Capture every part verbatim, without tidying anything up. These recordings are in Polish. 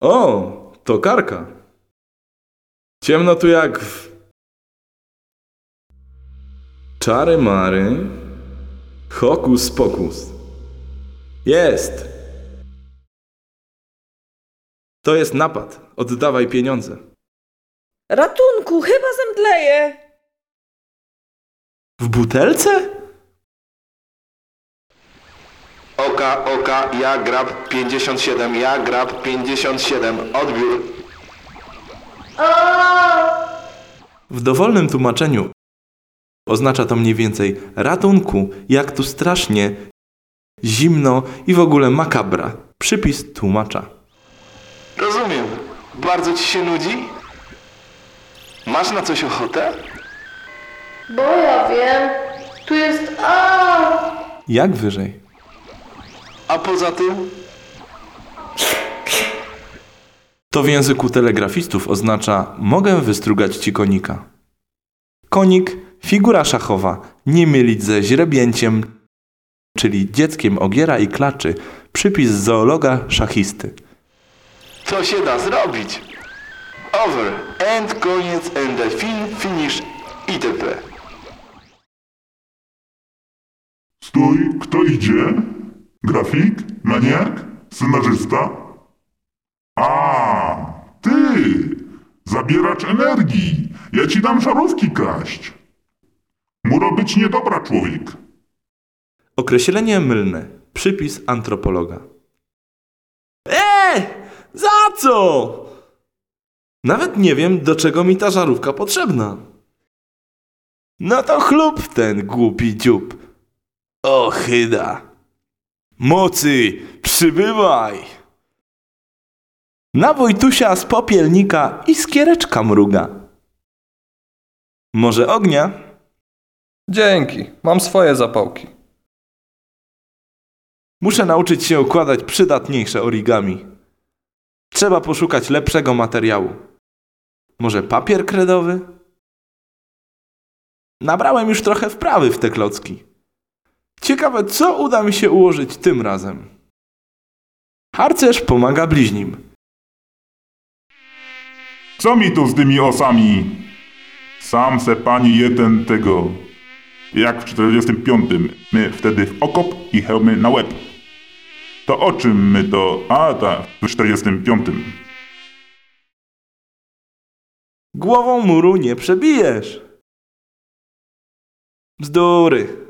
O, to Karka. Ciemno tu jak w... Czary mary. Hokus pokus. Jest. To jest napad. Oddawaj pieniądze. Ratunku, chyba zemdleję. W butelce? Oka, oka, ja grab pięćdziesiąt siedem, ja grab pięćdziesiąt siedem, odbiór. W dowolnym tłumaczeniu oznacza to mniej więcej ratunku, jak tu strasznie, zimno i w ogóle makabra. Przypis tłumacza. Rozumiem. Bardzo ci się nudzi? Masz na coś ochotę? Bo ja wiem, tu jest a. Jak wyżej? A poza tym? To w języku telegrafistów oznacza mogę wystrugać ci konika. Konik, figura szachowa, nie mylić ze źrebięciem, czyli dzieckiem ogiera i klaczy, przypis zoologa szachisty. Co się da zrobić? Over, end, koniec, and the fin, finish, itp. Stój, kto idzie? Grafik? Maniak? Scenarzysta? A, ty! Zabieracz energii! Ja ci dam żarówki kraść! Muro być niedobra, człowiek! Określenie mylne. Przypis antropologa. Eee! Za co? Nawet nie wiem, do czego mi ta żarówka potrzebna. No to chlub ten głupi dziób. O chyda. Mocy, przybywaj. Na Wojtusia z popielnika iskiereczka mruga. Może ognia? Dzięki, mam swoje zapałki. Muszę nauczyć się układać przydatniejsze origami. Trzeba poszukać lepszego materiału. Może papier kredowy? Nabrałem już trochę wprawy w te klocki. Ciekawe, co uda mi się ułożyć tym razem. Harcerz pomaga bliźnim. Co mi tu z tymi osami? Sam se pani jeden tego. Jak w czterdziestym piątym. My wtedy w okop i hełmy na łeb. To o czym my to... A, tak, w czterdziestym piątym. Głową muru nie przebijesz. Bzdury.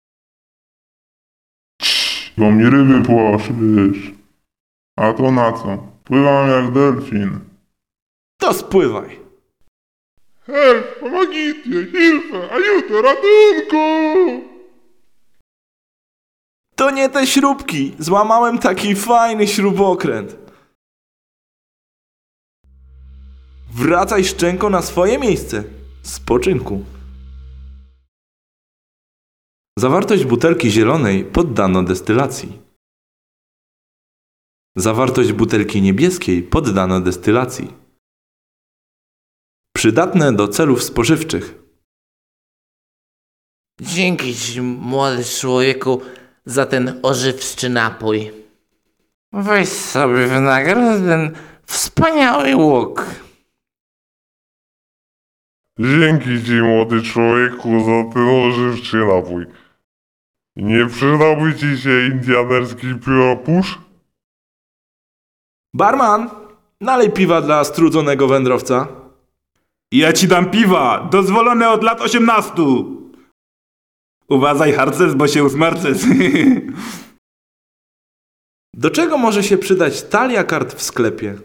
Bo mi ryby płoszysz. A to na co? Pływam jak delfin. To spływaj. Help, pomogite, hilfe, aiuto, ratunku! To nie te śrubki. Złamałem taki fajny śrubokręt. Wracaj szczęko na swoje miejsce. Spoczynku. Zawartość butelki zielonej poddano destylacji. Zawartość butelki niebieskiej poddano destylacji. Przydatne do celów spożywczych. Dzięki ci, młody człowieku, za ten ożywczy napój. Weź sobie w nagrodę ten wspaniały łuk. Dzięki ci, młody człowieku, za ten ożywczy napój. Nie przydałby ci się indianerski pióropusz? Barman, nalej piwa dla strudzonego wędrowca. Ja ci dam piwa, dozwolone od lat osiemnastu. Uważaj, harcerz, bo się usmarczysz. Do czego może się przydać talia kart w sklepie?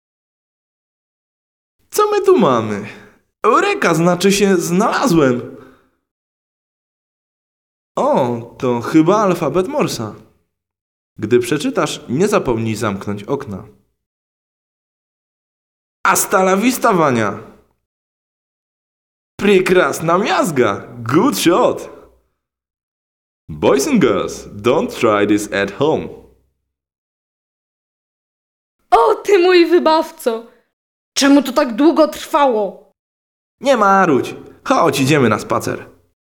Co my tu mamy? Eureka, znaczy się znalazłem. O, to chyba alfabet Morsa. Gdy przeczytasz, nie zapomnij zamknąć okna. Hasta la vista, Wania. Прекрасна miazga. Good shot. Boys and girls, don't try this at home. O, ty mój wybawco! Czemu to tak długo trwało? Nie marudź. Chodź, idziemy na spacer.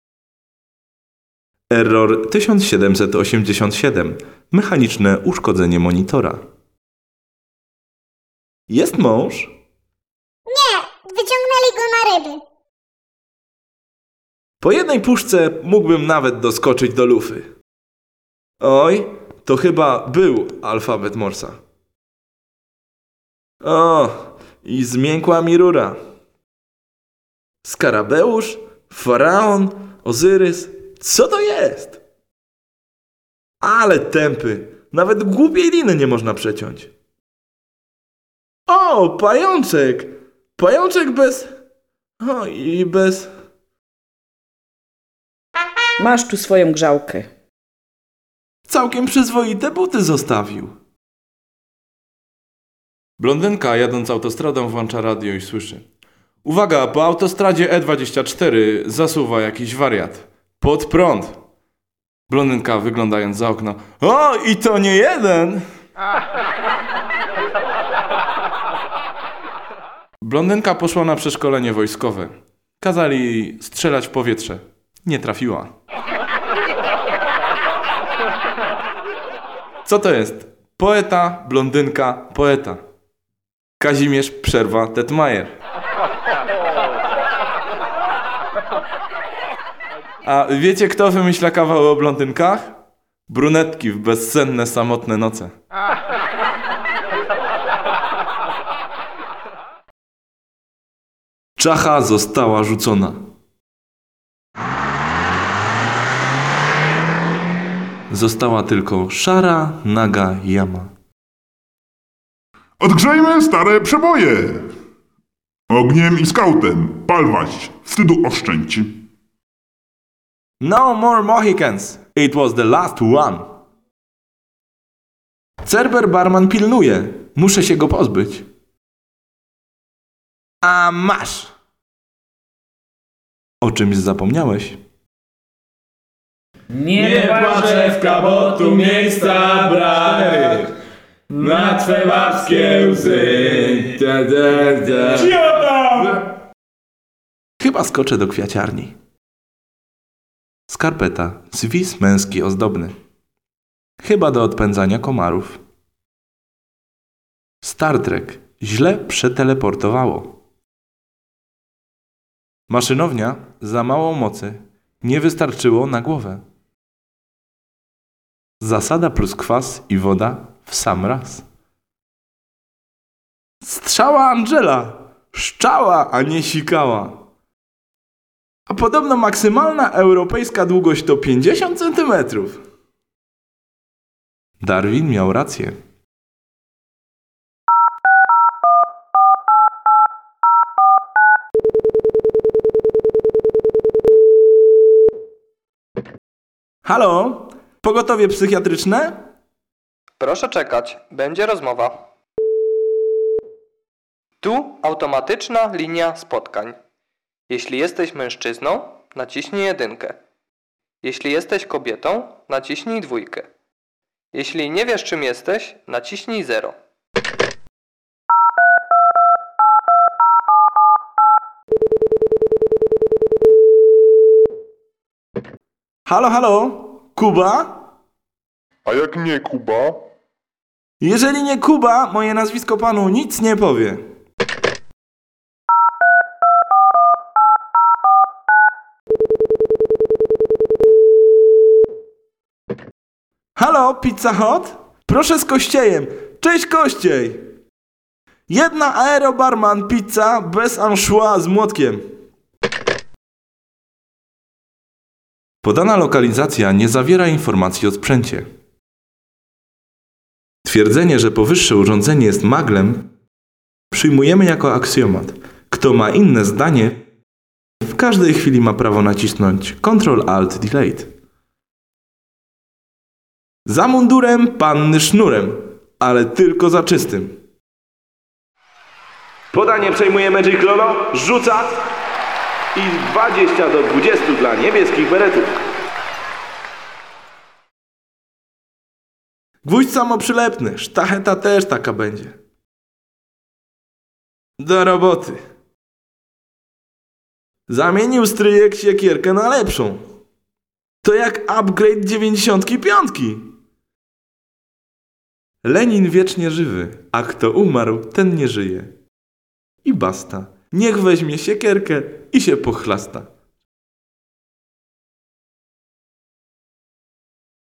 Error tysiąc siedemset osiemdziesiąt siedem. Mechaniczne uszkodzenie monitora. Jest mąż? Nie, wyciągnęli go na ryby. Po jednej puszce mógłbym nawet doskoczyć do lufy. Oj, to chyba był alfabet Morsa. O, i zmiękła mi rura. Skarabeusz, faraon, Ozyrys. Co to jest? Ale tępy. Nawet głupiej liny nie można przeciąć. O, pajączek. Pajączek bez... O, i bez... Masz tu swoją grzałkę. Całkiem przyzwoite buty zostawił. Blondynka jadąc autostradą włącza radio i słyszy. Uwaga, po autostradzie E dwadzieścia cztery zasuwa jakiś wariat. Pod prąd. Blondynka wyglądając za okno. O, i to nie jeden! Blondynka poszła na przeszkolenie wojskowe. Kazali strzelać w powietrze. Nie trafiła. Co to jest? Poeta, blondynka, poeta. Kazimierz Przerwa Tetmajer. A wiecie, kto wymyśla kawał o blondynkach? Brunetki w bezsenne, samotne noce. Czacha została rzucona. Została tylko szara, naga jama. Odgrzejmy stare przeboje! Ogniem i skautem, palwać, wstydu oszczędź. No more Mohicans. It was the last one. Cerber barman pilnuje. Muszę się go pozbyć. A masz. O czymś zapomniałeś? Nie płaczewka, bo tu miejsca brak. Na twe babskie łzy. Da, da, da. Chyba skoczę do kwiaciarni. Skarpeta, zwis męski ozdobny. Chyba do odpędzania komarów. Star Trek źle przeteleportowało. Maszynownia za mało mocy. Nie wystarczyło na głowę. Zasada plus kwas i woda w sam raz. Strzała Angela! Szczała, a nie sikała. A podobno maksymalna europejska długość to pięćdziesiąt centymetrów. Darwin miał rację. Halo? Pogotowie psychiatryczne? Proszę czekać, będzie rozmowa. Tu automatyczna linia spotkań. Jeśli jesteś mężczyzną, naciśnij jedynkę. Jeśli jesteś kobietą, naciśnij dwójkę. Jeśli nie wiesz, czym jesteś, naciśnij zero. Halo, halo? Kuba? A jak nie, Kuba? Jeżeli nie Kuba, moje nazwisko panu nic nie powie. Halo, Pizza Hut? Proszę z Kościejem. Cześć, Kościej! Jedna aerobarman pizza bez anchois z młotkiem. Podana lokalizacja nie zawiera informacji o sprzęcie. Twierdzenie, że powyższe urządzenie jest maglem, przyjmujemy jako aksjomat. Kto ma inne zdanie, w każdej chwili ma prawo nacisnąć kontrol alt delete. Za mundurem panny sznurem, ale tylko za czystym. Podanie przejmuje Magic Lolo, rzuca i dwadzieścia do dwudziestu dla niebieskich beretów. Gwóźdź samoprzylepny, sztacheta też taka będzie. Do roboty. Zamienił stryjek siekierkę na lepszą. To jak upgrade dziewięćdziesiątki piątki. Lenin wiecznie żywy, a kto umarł, ten nie żyje. I basta. Niech weźmie siekierkę i się pochlasta.